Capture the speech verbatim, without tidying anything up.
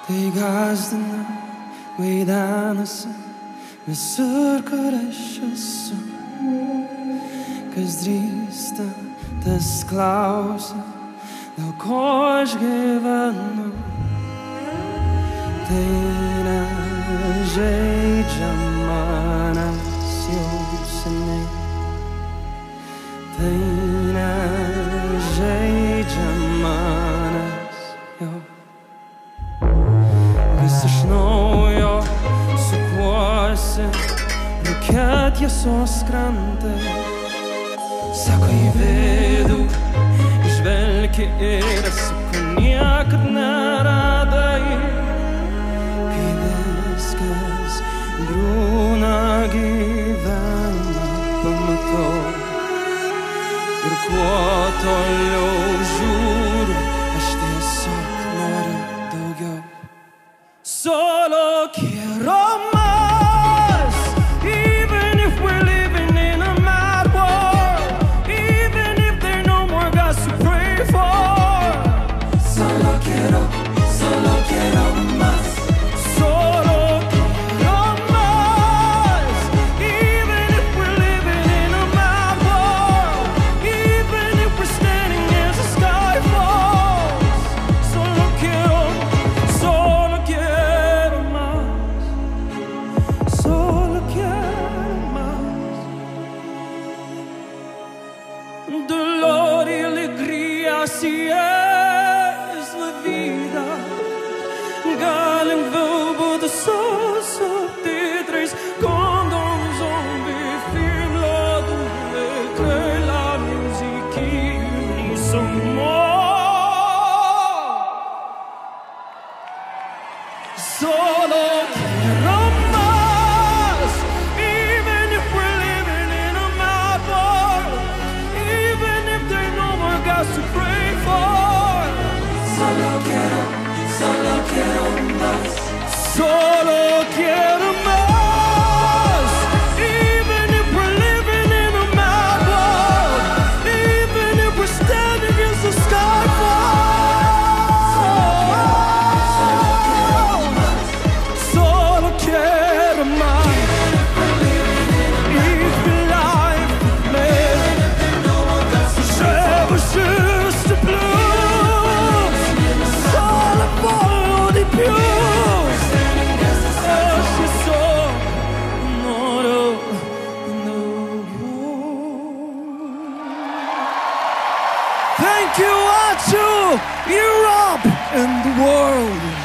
Gazdana guidança me surcoreșăsă Căzdrista te sclausă del coș gevano Tena jei jamana siosene Tena jei jamana yo Visušnojo sukuose, rūkėt jėsos krante. Sako į vidų, žvelgi ir sako niekad neradai. Kai viskas grūna gyvenimą pamatau. Ir kuo toliau žiūriu, aš tiesiog noriu daugiau. Solo quiero más, even if we're living in a mad world, even if there are no more gods to pray for. Solo quiero, solo quiero más, solo quiero más, even if we're living in a mad world, even if we're standing as the sky falls. Solo quiero, solo quiero. Dolor y alegría, así es la vida. Galen våg både sås och tidris. Quand de zombies filment la douleur que la musique unit son mort. Solo quiero más, even if we're living in a mad world. To pray for. Solo quiero, solo quiero más. Solo quiero más. Even if we're living in a mad world, even if we're standing against the sky falls. Solo quiero más. Juste plus, sans la parole des pieux. Je sors, non, non, thank you all to Europe and the world.